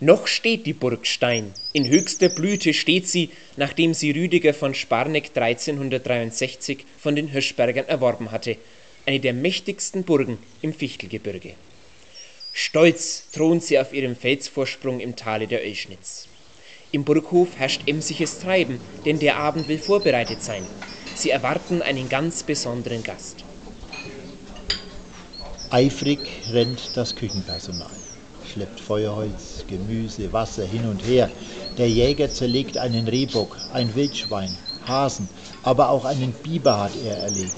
Noch steht die Burg Stein. In höchster Blüte steht sie, nachdem sie Rüdiger von Sparneck 1363 von den Hirschbergern erworben hatte. Eine der mächtigsten Burgen im Fichtelgebirge. Stolz thront sie auf ihrem Felsvorsprung im Tale der Oeschnitz. Im Burghof herrscht emsiges Treiben, denn der Abend will vorbereitet sein. Sie erwarten einen ganz besonderen Gast. Eifrig rennt das Küchenpersonal, schleppt Feuerholz, Gemüse, Wasser hin und her. Der Jäger zerlegt einen Rehbock, ein Wildschwein, Hasen, aber auch einen Biber hat er erlegt.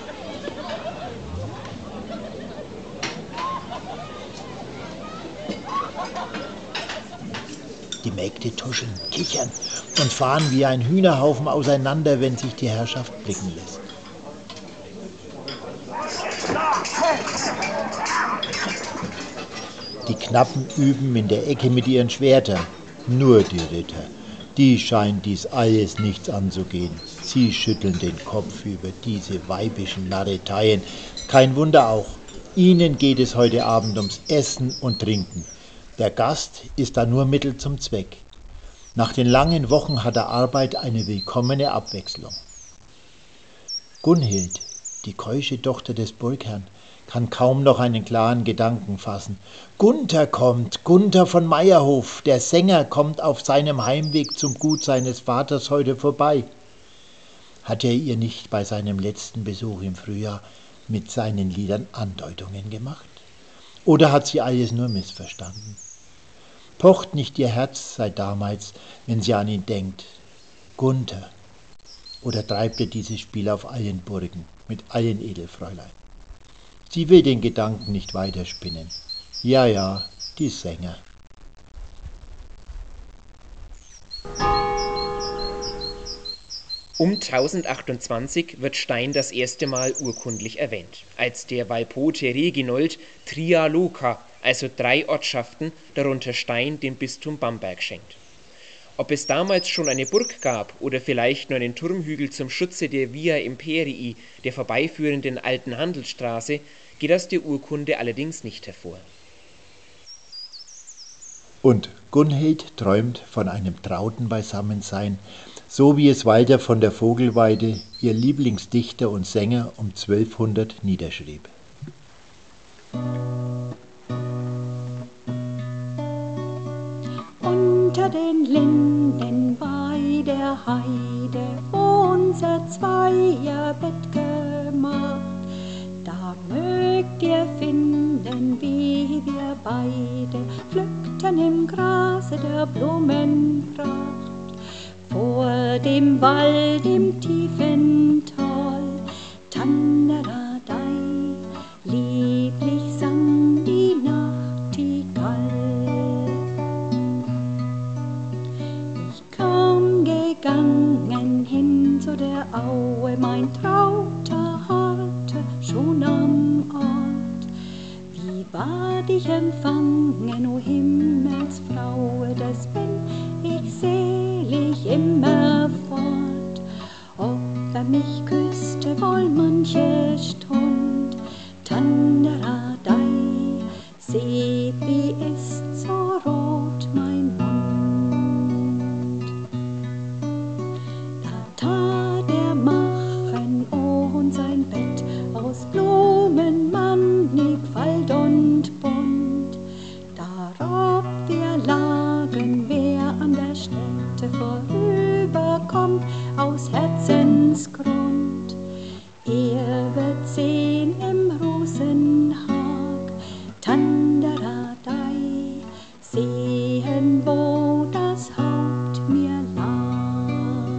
Die Mägde tuscheln, kichern und fahren wie ein Hühnerhaufen auseinander, wenn sich die Herrschaft blicken lässt. Die Knappen üben in der Ecke mit ihren Schwertern. Nur die Ritter, die scheint dies alles nichts anzugehen. Sie schütteln den Kopf über diese weibischen Narreteien. Kein Wunder auch, ihnen geht es heute Abend ums Essen und Trinken. Der Gast ist da nur Mittel zum Zweck. Nach den langen Wochen hat der Arbeit eine willkommene Abwechslung. Gunhild, die keusche Tochter des Burgherrn, kann kaum noch einen klaren Gedanken fassen. Gunther kommt, Gunther von Meierhof, der Sänger, kommt auf seinem Heimweg zum Gut seines Vaters heute vorbei. Hat er ihr nicht bei seinem letzten Besuch im Frühjahr mit seinen Liedern Andeutungen gemacht? Oder hat sie alles nur missverstanden? Pocht nicht ihr Herz seit damals, wenn sie an ihn denkt? Gunther. Oder treibt er dieses Spiel auf allen Burgen, mit allen Edelfräulein? Sie will den Gedanken nicht weiterspinnen. Ja, die Sänger. Um 1028 wird Stein das erste Mal urkundlich erwähnt, als der Valpote Reginold Tria Loca, also 3 Ortschaften, darunter Stein, dem Bistum Bamberg schenkt. Ob es damals schon eine Burg gab oder vielleicht nur einen Turmhügel zum Schutze der Via Imperii, der vorbeiführenden alten Handelsstraße, geht aus der Urkunde allerdings nicht hervor. Und Gunhild träumt von einem trauten Beisammensein, so wie es Walter von der Vogelweide, ihr Lieblingsdichter und Sänger, um 1200 niederschrieb. Unter den Linden bei der Heide unser Zweierbett gemacht, da mögt ihr finden, wie wir beide pflückten im Grase der Blumenpracht. Vor dem Wald im tiefen Tal, Tanneradei, lieblich sang die Nachtigall. Ich kam gegangen hin zu der Aue, mein Trauter harrte schon am Ort. Wie ward ich empfangen, o Himmelsfraue, das bin ich selig immer fort. Ob er mich küsste wohl manche Stund, Tanneradei, seht, wie ist so rot mein Mund. Da tat er machen und sein Bett aus Blumen mannigfalt und bunt. Darauf wir lagen, wer an der Stätte vorüberkommt, aus Herzensgrund. Er wird sehen im Rosenhag, Tanneradei, sehen, wo das Haupt mir lag.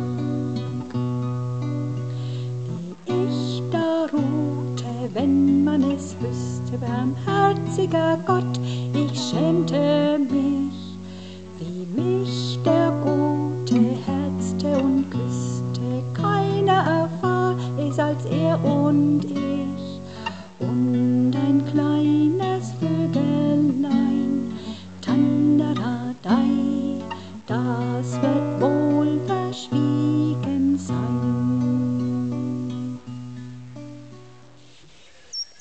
Wie ich da ruhte, wenn man es wüsste, barmherziger Gott, ich schämte mich, wie mich der Gute herzte und küsste. Keiner erfahr es als er und ich. Und ein kleines Vögelein, Tanneradei, das wird wohl verschwiegen sein.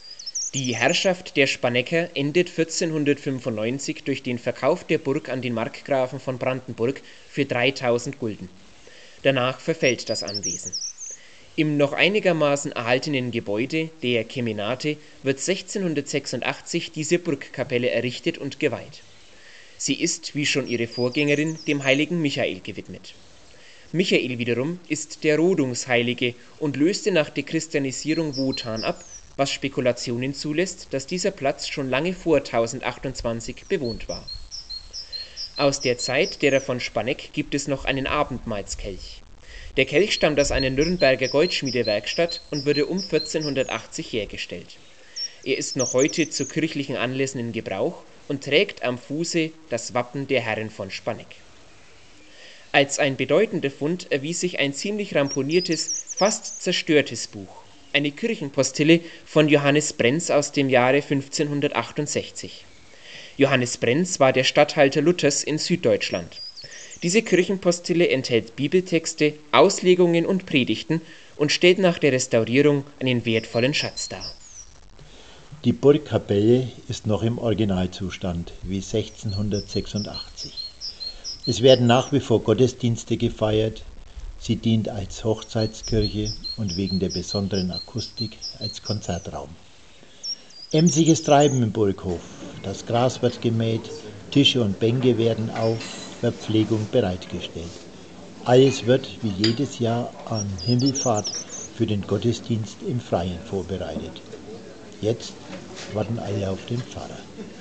Die Herrschaft der Spanecker endet 1495 durch den Verkauf der Burg an den Markgrafen von Brandenburg für 3000 Gulden. Danach verfällt das Anwesen. Im noch einigermaßen erhaltenen Gebäude, der Kemenate, wird 1686 diese Burgkapelle errichtet und geweiht. Sie ist, wie schon ihre Vorgängerin, dem heiligen Michael gewidmet. Michael wiederum ist der Rodungsheilige und löste nach der Christianisierung Wotan ab, was Spekulationen zulässt, dass dieser Platz schon lange vor 1028 bewohnt war. Aus der Zeit derer von Spaneck gibt es noch einen Abendmahlskelch. Der Kelch stammt aus einer Nürnberger Goldschmiedewerkstatt und wurde um 1480 hergestellt. Er ist noch heute zu kirchlichen Anlässen in Gebrauch und trägt am Fuße das Wappen der Herren von Spaneck. Als ein bedeutender Fund erwies sich ein ziemlich ramponiertes, fast zerstörtes Buch, eine Kirchenpostille von Johannes Brenz aus dem Jahre 1568. Johannes Brenz war der Statthalter Luthers in Süddeutschland. Diese Kirchenpostille enthält Bibeltexte, Auslegungen und Predigten und stellt nach der Restaurierung einen wertvollen Schatz dar. Die Burgkapelle ist noch im Originalzustand wie 1686. Es werden nach wie vor Gottesdienste gefeiert. Sie dient als Hochzeitskirche und wegen der besonderen Akustik als Konzertraum. Emsiges Treiben im Burghof. Das Gras wird gemäht, Tische und Bänke werden auf Verpflegung bereitgestellt. Alles wird wie jedes Jahr an Himmelfahrt für den Gottesdienst im Freien vorbereitet. Jetzt warten alle auf den Pfarrer.